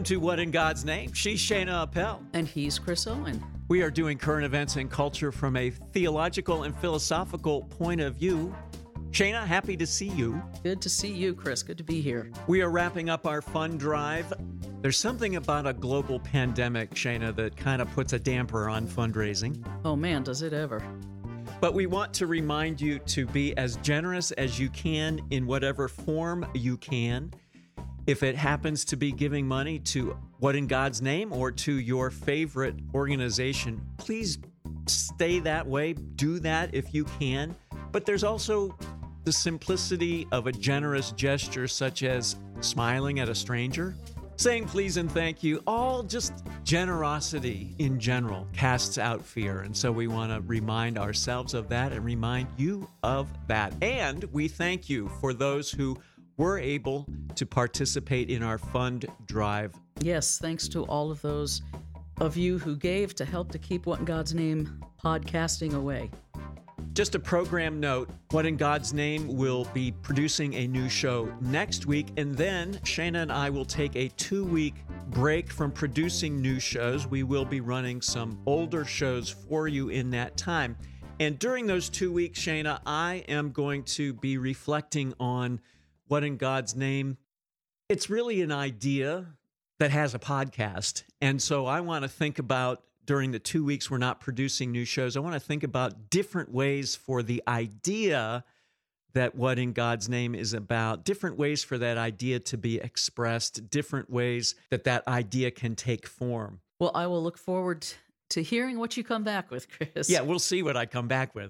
to What in God's Name? She's Shana Appel. And he's Chris Owen. We are doing current events and culture from a theological and philosophical point of view. Shana, happy to see you. Good to see you, Chris. Good to be here. We are wrapping up our fund drive. There's something about a global pandemic, Shana, that kind of puts a damper on fundraising. Oh man, does it ever. But we want to remind you to be as generous as you can in whatever form you can. If it happens to be giving money to What in God's Name or to your favorite organization, please stay that way. Do that if you can. But there's also the simplicity of a generous gesture, such as smiling at a stranger, saying please and thank you. All just generosity in general casts out fear. And so we want to remind ourselves of that and remind you of that. And we thank you for those who were able to participate in our fund drive. Yes, thanks to all of those of you who gave to help to keep What in God's Name podcasting away. Just a program note, What in God's Name will be producing a new show next week, and then Shana and I will take a 2-week break from producing new shows. We will be running some older shows for you in that time. And during those 2 weeks, Shana, I am going to be reflecting on What in God's Name. It's really an idea that has a podcast, and so I want to think about, during the 2 weeks we're not producing new shows, I want to think about different ways for the idea that What in God's Name is about, different ways for that idea to be expressed, different ways that that idea can take form. Well, I will look forward to hearing what you come back with, Chris. Yeah, we'll see what I come back with.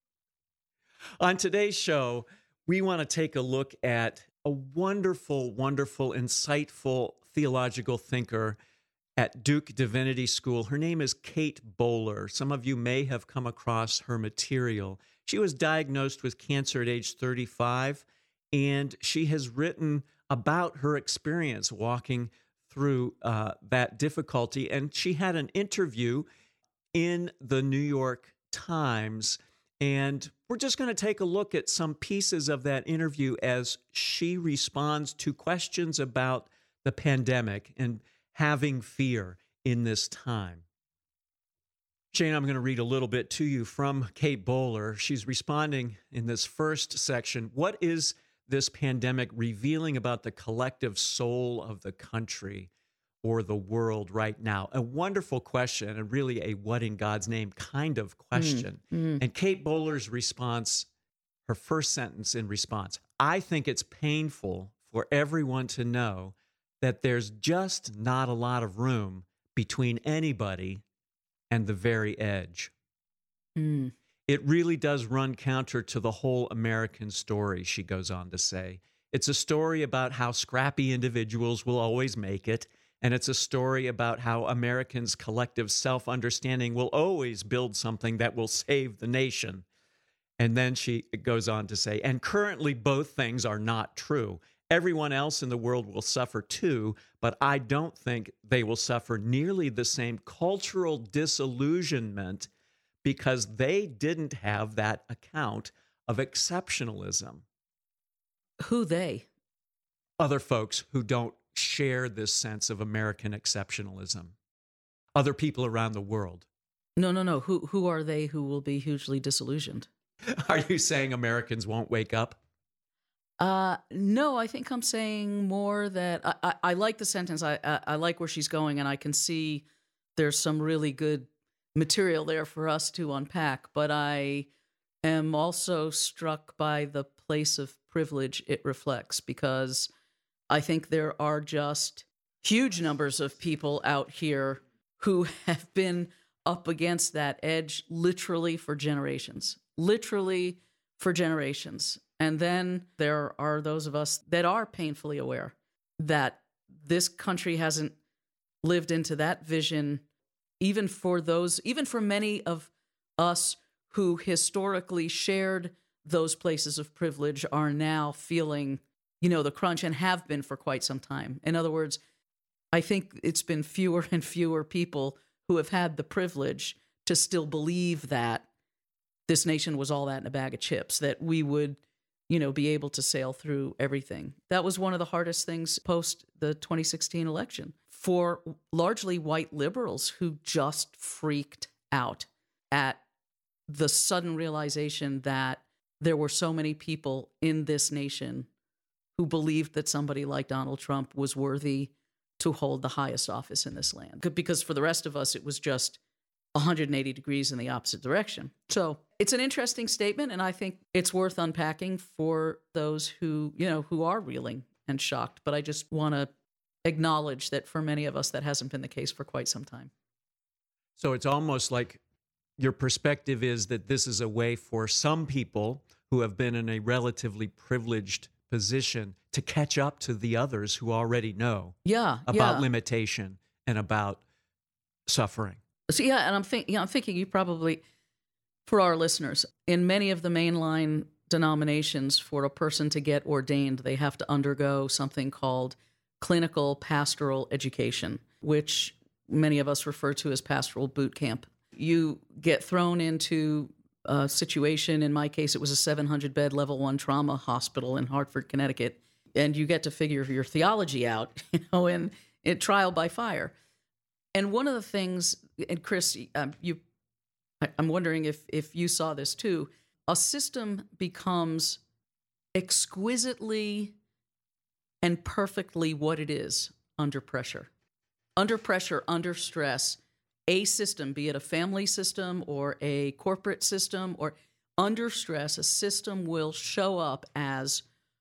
On today's show, we want to take a look at a wonderful, wonderful, insightful theological thinker at Duke Divinity School. Her name is Kate Bowler. Some of you may have come across her material. She was diagnosed with cancer at age 35, and she has written about her experience walking through that difficulty. And she had an interview in the New York Times, and we're just going to take a look at some pieces of that interview as she responds to questions about the pandemic and having fear in this time. Shane, I'm going to read a little bit to you from Kate Bowler. She's responding in this first section. What is this pandemic revealing about the collective soul of the country or the world right now? A wonderful question, and really a what in God's name kind of question. And Kate Bowler's response, her first sentence in response, I think it's painful for everyone to know that there's just not a lot of room between anybody and the very edge. It really does run counter to the whole American story, she goes on to say. It's a story about how scrappy individuals will always make it, and it's a story about how Americans' collective self-understanding will always build something that will save the nation. And then she goes on to say, and currently both things are not true. Everyone else in the world will suffer too, but I don't think they will suffer nearly the same cultural disillusionment because they didn't have that account of exceptionalism. Who they? Other folks who don't share this sense of American exceptionalism. Other people around the world. No. Who are they who will be hugely disillusioned? Are you saying Americans won't wake up? No, I think I'm saying more that I like the sentence. I like where she's going, and I can see there's some really good material there for us to unpack. But I am also struck by the place of privilege it reflects, because I think there are just huge numbers of people out here who have been up against that edge literally for generations. And then there are those of us that are painfully aware that this country hasn't lived into that vision, even for many of us who historically shared those places of privilege are now feeling, the crunch, and have been for quite some time. In other words, I think it's been fewer and fewer people who have had the privilege to still believe that this nation was all that in a bag of chips, that we would be able to sail through everything. That was one of the hardest things post the 2016 election for largely white liberals who just freaked out at the sudden realization that there were so many people in this nation who believed that somebody like Donald Trump was worthy to hold the highest office in this land. Because for the rest of us, it was just 180 degrees in the opposite direction. So it's an interesting statement, and I think it's worth unpacking for those who are reeling and shocked. But I just want to acknowledge that for many of us, that hasn't been the case for quite some time. So it's almost like your perspective is that this is a way for some people who have been in a relatively privileged position to catch up to the others who already know about limitation and about suffering. So and I'm thinking you probably, for our listeners, in many of the mainline denominations, for a person to get ordained, they have to undergo something called clinical pastoral education, which many of us refer to as pastoral boot camp. You get thrown into a situation. In my case, it was a 700-bed level 1 trauma hospital in Hartford, Connecticut, and you get to figure your theology out, in trial by fire. And one of the things, and Chris, I'm wondering if you saw this too, a system becomes exquisitely and perfectly what it is under pressure. Under pressure, under stress, a system, be it a family system or a corporate system, or under stress, a system will show up as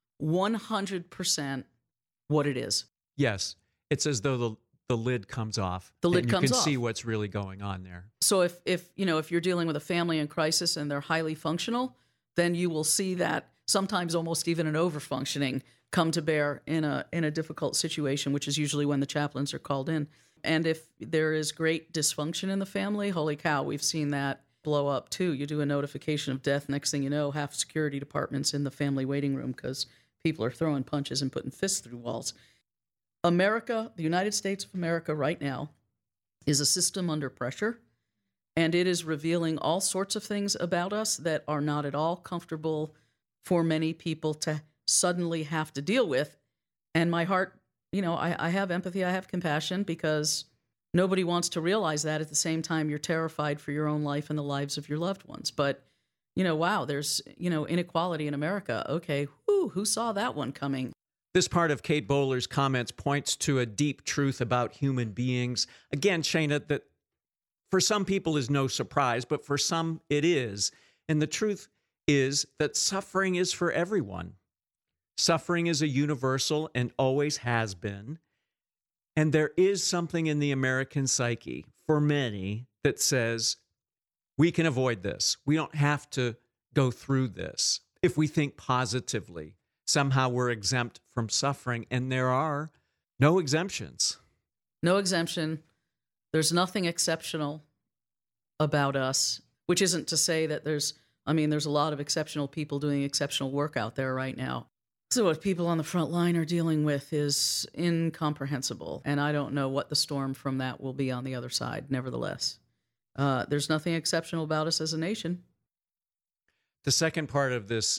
100% what it is. Yes. It's as though the lid comes off. The lid comes off. You can see what's really going on there. So if you're dealing with a family in crisis and they're highly functional, then you will see that sometimes almost even an overfunctioning come to bear in a difficult situation, which is usually when the chaplains are called in. And if there is great dysfunction in the family, holy cow, we've seen that blow up too. You do a notification of death, next thing you know, half security departments in the family waiting room because people are throwing punches and putting fists through walls. America, the United States of America right now, is a system under pressure, and it is revealing all sorts of things about us that are not at all comfortable for many people to suddenly have to deal with. And my heart, I have empathy, I have compassion, because nobody wants to realize that at the same time you're terrified for your own life and the lives of your loved ones. But, wow, there's, inequality in America. Okay, who saw that one coming? This part of Kate Bowler's comments points to a deep truth about human beings. Again, Shana, that for some people is no surprise, but for some it is. And the truth is that suffering is for everyone. Suffering is a universal and always has been. And there is something in the American psyche, for many, that says, we can avoid this. We don't have to go through this. If we think positively, somehow we're exempt from suffering. And there are no exemptions. No exemption. There's nothing exceptional about us, which isn't to say that there's a lot of exceptional people doing exceptional work out there right now. So what people on the front line are dealing with is incomprehensible, and I don't know what the storm from that will be on the other side. Nevertheless, there's nothing exceptional about us as a nation. The second part of this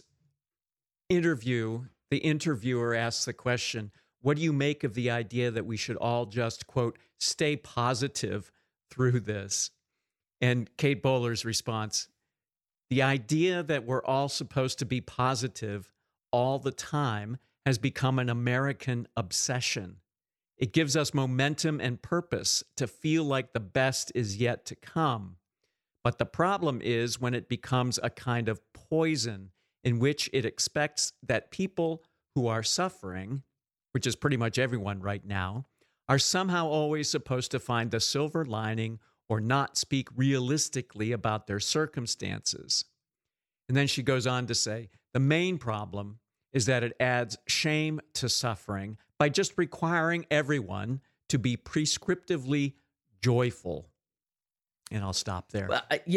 interview, the interviewer asks the question, what do you make of the idea that we should all just, quote, stay positive through this? And Kate Bowler's response, the idea that we're all supposed to be positive all the time has become an American obsession. It gives us momentum and purpose to feel like the best is yet to come. But the problem is when it becomes a kind of poison in which it expects that people who are suffering, which is pretty much everyone right now, are somehow always supposed to find the silver lining or not speak realistically about their circumstances. And then she goes on to say, the main problem is that it adds shame to suffering by just requiring everyone to be prescriptively joyful. And I'll stop there.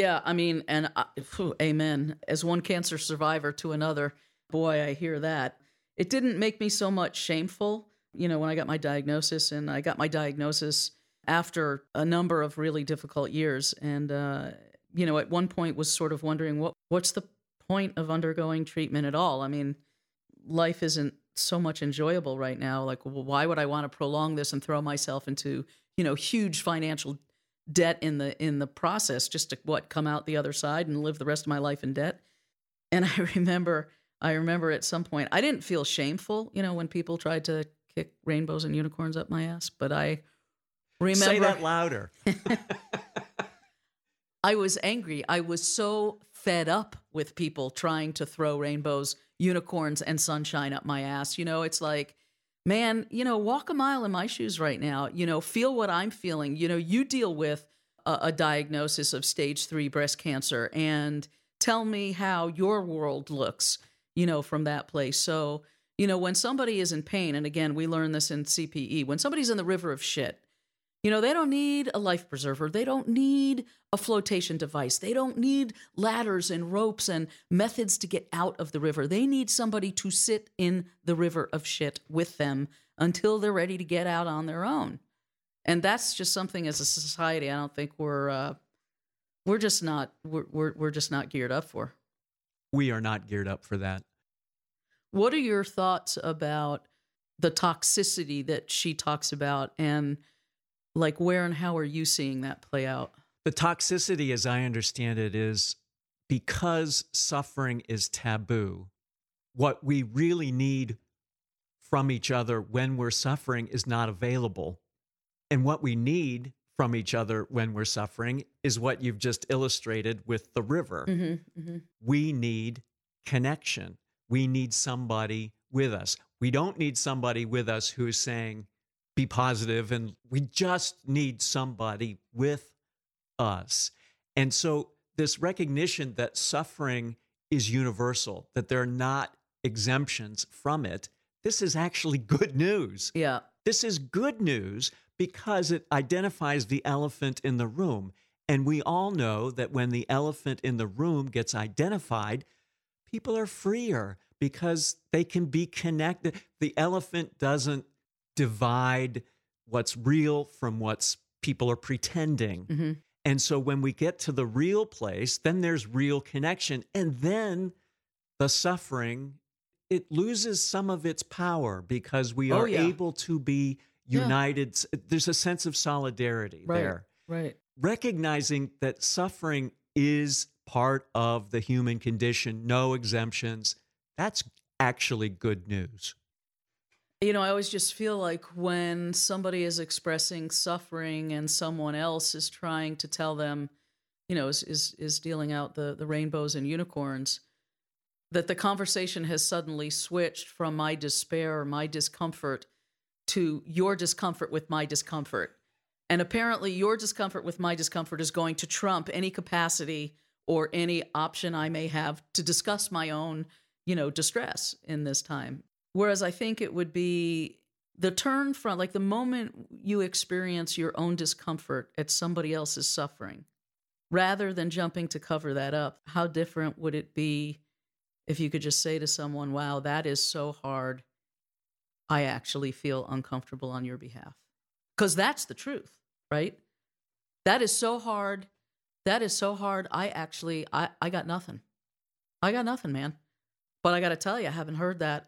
Amen. As one cancer survivor to another, boy, I hear that. It didn't make me so much shameful, when I got my diagnosis, and I got my diagnosis after a number of really difficult years. And, at one point was sort of wondering, what's the point of undergoing treatment at all? I mean, life isn't so much enjoyable right now. Like, why would I want to prolong this and throw myself into, huge financial debt in the process just to come out the other side and live the rest of my life in debt? And I remember at some point, I didn't feel shameful, when people tried to kick rainbows and unicorns up my ass, but I remember. Say that louder. I was angry. I was so fed up with people trying to throw rainbows, unicorns, and sunshine up my ass. It's like, man, walk a mile in my shoes right now. Feel what I'm feeling. You deal with a diagnosis of stage 3 breast cancer and tell me how your world looks, from that place. So, when somebody is in pain, and again, we learn this in CPE, when somebody's in the river of shit, they don't need a life preserver. They don't need a flotation device. They don't need ladders and ropes and methods to get out of the river. They need somebody to sit in the river of shit with them until they're ready to get out on their own. And that's just something as a society I don't think we're just not geared up for. We are not geared up for that. What are your thoughts about the toxicity that she talks about, and like where and how are you seeing that play out? The toxicity, as I understand it, is because suffering is taboo. What we really need from each other when we're suffering is not available. And what we need from each other when we're suffering is what you've just illustrated with the river. Mm-hmm, mm-hmm. We need connection. We need somebody with us. We don't need somebody with us who is saying, be positive, and we just need somebody with us. And so this recognition that suffering is universal, that there are not exemptions from it, this is actually good news. Yeah. This is good news because it identifies the elephant in the room. And we all know that when the elephant in the room gets identified, people are freer because they can be connected. The elephant doesn't divide what's real from what's people are pretending. Mm-hmm. And so when we get to the real place, then there's real connection. And then the suffering, it loses some of its power because we are able to be united. Yeah. There's a sense of solidarity there. Right. Recognizing that suffering is part of the human condition, no exemptions, that's actually good news. I always just feel like when somebody is expressing suffering and someone else is trying to tell them, is dealing out the rainbows and unicorns, that the conversation has suddenly switched from my despair or my discomfort to your discomfort with my discomfort. And apparently your discomfort with my discomfort is going to trump any capacity or any option I may have to discuss my own, distress in this time. Whereas I think it would be the turn from, like, the moment you experience your own discomfort at somebody else's suffering, rather than jumping to cover that up, how different would it be if you could just say to someone, wow, that is so hard. I actually feel uncomfortable on your behalf. Because that's the truth, right? That is so hard. That is so hard. I got nothing. I got nothing, man. But I got to tell you, I haven't heard that.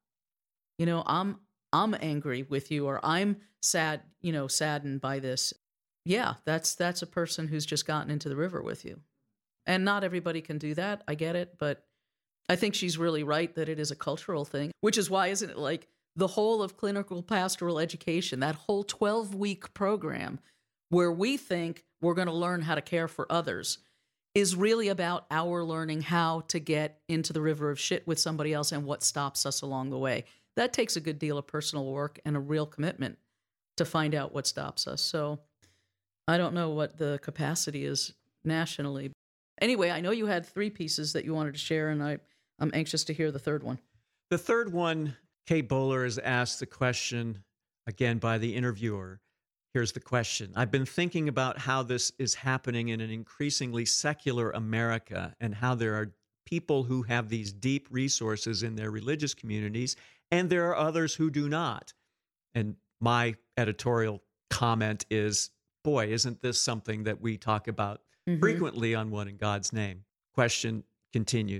I'm angry with you, or I'm sad, saddened by this. Yeah, that's a person who's just gotten into the river with you. And not everybody can do that. I get it. But I think she's really right that it is a cultural thing, which is why, isn't it, like the whole of clinical pastoral education, that whole 12-week program where we think we're going to learn how to care for others, is really about our learning how to get into the river of shit with somebody else and what stops us along the way. That takes a good deal of personal work and a real commitment to find out what stops us. So I don't know what the capacity is nationally. Anyway, I know you had 3 pieces that you wanted to share, and I'm anxious to hear the third one. The third one, Kate Bowler has asked the question, again, by the interviewer. Here's the question. I've been thinking about how this is happening in an increasingly secular America, and how there are people who have these deep resources in their religious communities, and there are others who do not. And my editorial comment is, boy, isn't this something that we talk about frequently on What in God's Name? Question continues.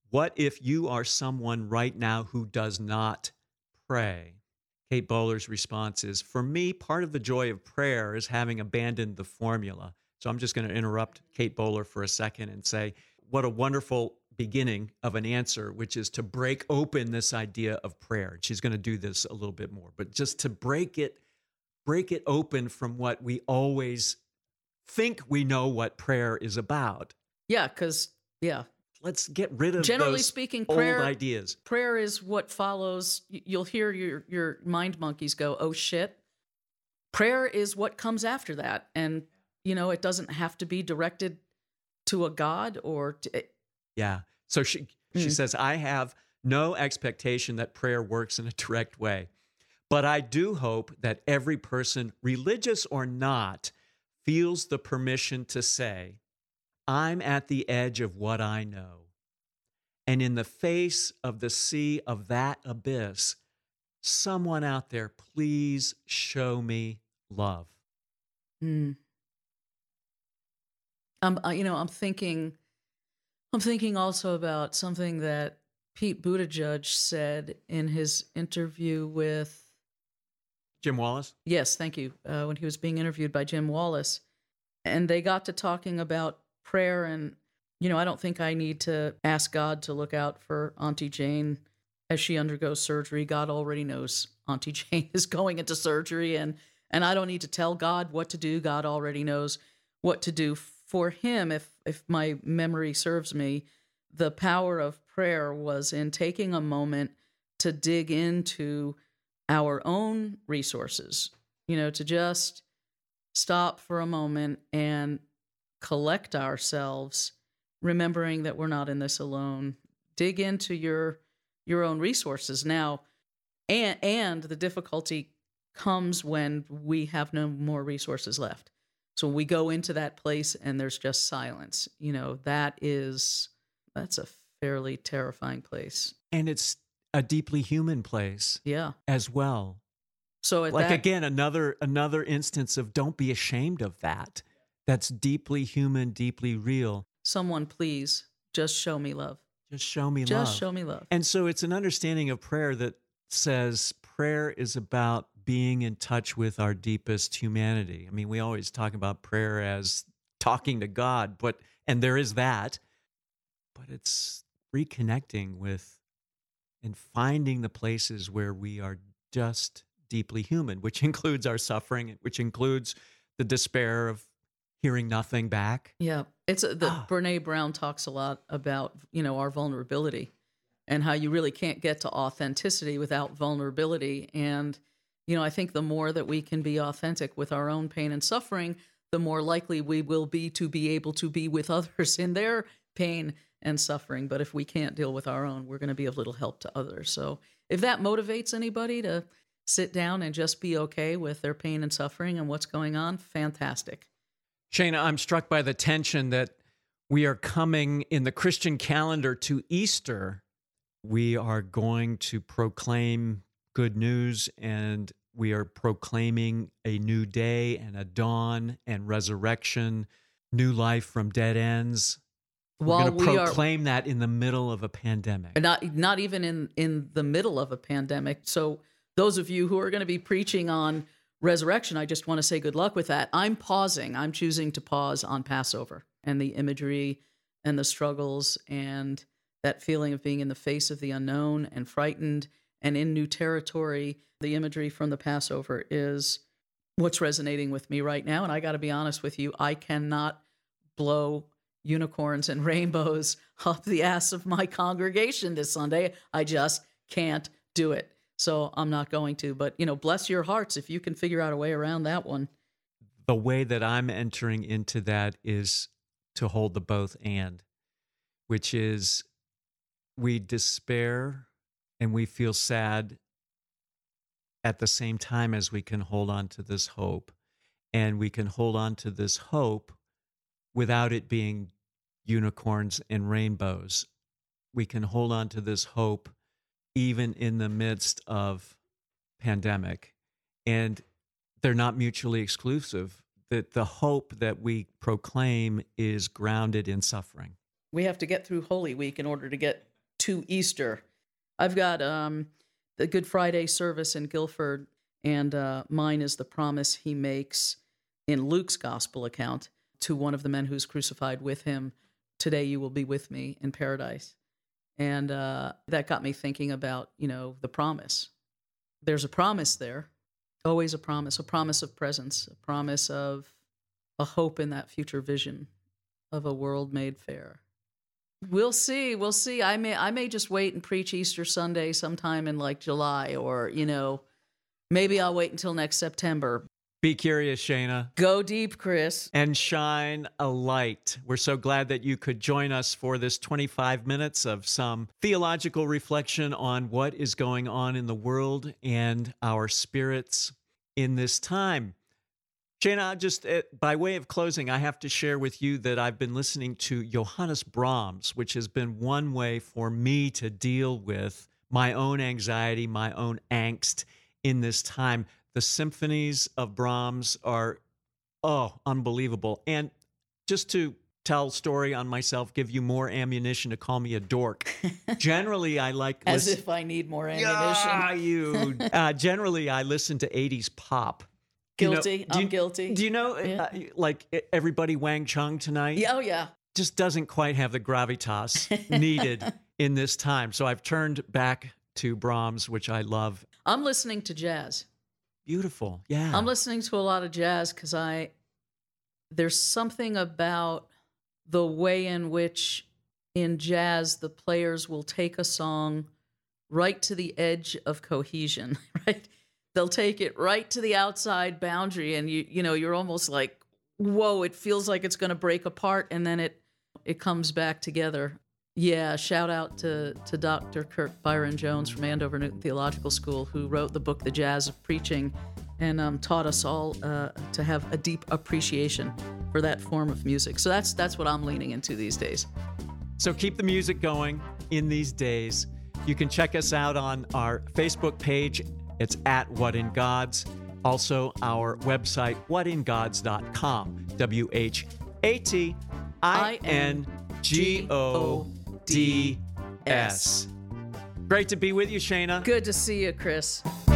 What if you are someone right now who does not pray? Kate Bowler's response is, for me, part of the joy of prayer is having abandoned the formula. So I'm just going to interrupt Kate Bowler for a second and say, what a wonderful beginning of an answer, which is to break open this idea of prayer. She's going to do this a little bit more, but just to break it open from what we always think we know what prayer is about. Yeah, because, Let's get rid of generally those speaking, old prayer ideas. Prayer is what follows. You'll hear your mind monkeys go, "Oh shit!" Prayer is what comes after that, and it doesn't have to be directed to a god or to. Yeah. So she says, I have no expectation that prayer works in a direct way, but I do hope that every person, religious or not, feels the permission to say, I'm at the edge of what I know. And in the face of the sea of that abyss, someone out there, please show me love. I'm thinking also about something that Pete Buttigieg said in his interview with Jim Wallace? Yes, thank you. When he was being interviewed by Jim Wallace. And they got to talking about prayer. And, I don't think I need to ask God to look out for Auntie Jane as she undergoes surgery. God already knows Auntie Jane is going into surgery. And I don't need to tell God what to do. God already knows what to do for him. If my memory serves me, the power of prayer was in taking a moment to dig into our own resources, to just stop for a moment and collect ourselves, remembering that we're not in this alone. Dig into your own resources now, and the difficulty comes when we have no more resources left. So we go into that place and there's just silence. That's a fairly terrifying place. And it's a deeply human place. Yeah. As well. So again, another instance of don't be ashamed of that. That's deeply human, deeply real. Someone, please, just show me love. Just show me love. Just show me love. And so it's an understanding of prayer that says prayer is about being in touch with our deepest humanity. I mean, we always talk about prayer as talking to God, and there is that, but it's reconnecting with and finding the places where we are just deeply human, which includes our suffering, which includes the despair of hearing nothing back. Yeah. Brene Brown talks a lot about, our vulnerability and how you really can't get to authenticity without vulnerability. And, I think the more that we can be authentic with our own pain and suffering, the more likely we will be to be able to be with others in their pain and suffering. But if we can't deal with our own, we're going to be of little help to others. So if that motivates anybody to sit down and just be okay with their pain and suffering and what's going on, fantastic. Shana, I'm struck by the tension that we are coming in the Christian calendar to Easter. We are going to proclaim good news, and we are proclaiming a new day and a dawn and resurrection, new life from dead ends. We're going to proclaim that in the middle of a pandemic. Not even in the middle of a pandemic. So those of you who are going to be preaching on resurrection, I just want to say good luck with that. I'm choosing to pause on Passover and the imagery and the struggles and that feeling of being in the face of the unknown and frightened and in new territory. The imagery from the Passover is what's resonating with me right now. And I got to be honest with you, I cannot blow unicorns and rainbows up the ass of my congregation this Sunday. I just can't do it. So I'm not going to. But, bless your hearts if you can figure out a way around that one. The way that I'm entering into that is to hold the both and, which is we despair and we feel sad at the same time as we can hold on to this hope. And we can hold on to this hope without it being unicorns and rainbows. We can hold on to this hope even in the midst of pandemic. And they're not mutually exclusive. That the hope that we proclaim is grounded in suffering. We have to get through Holy Week in order to get to Easter. I've got the Good Friday service in Guilford, and mine is the promise he makes in Luke's gospel account to one of the men who's crucified with him. Today you will be with me in paradise. And that got me thinking about, the promise. There's a promise there, always a promise of presence, a promise of a hope in that future vision of a world made fair. We'll see. I may just wait and preach Easter Sunday sometime in like July, or, maybe I'll wait until next September. Be curious, Shana. Go deep, Chris. And shine a light. We're so glad that you could join us for this 25 minutes of some theological reflection on what is going on in the world and our spirits in this time. Shana, just by way of closing, I have to share with you that I've been listening to Johannes Brahms, which has been one way for me to deal with my own anxiety, my own angst in this time. The symphonies of Brahms are, unbelievable. And just to tell a story on myself, give you more ammunition to call me a dork. Generally, I like... As if I need more ammunition. Generally, I listen to 80s pop. Guilty. I'm guilty. Do you know, like everybody Wang Chung tonight? Yeah, oh, yeah. Just doesn't quite have the gravitas needed in this time. So I've turned back to Brahms, which I love. I'm listening to jazz. Beautiful. Yeah. I'm listening to a lot of jazz because there's something about the way in which in jazz the players will take a song right to the edge of cohesion, right? They'll take it right to the outside boundary, and you're almost like, whoa, it feels like it's going to break apart, and then it comes back together. Yeah, shout out to Dr. Kirk Byron Jones from Andover Newton Theological School, who wrote the book The Jazz of Preaching, and taught us all to have a deep appreciation for that form of music. So that's what I'm leaning into these days. So keep the music going in these days. You can check us out on our Facebook page. It's at What in Gods. Also, our website, whatingods.com. WHATINGODS. Great to be with you, Shana. Good to see you, Chris.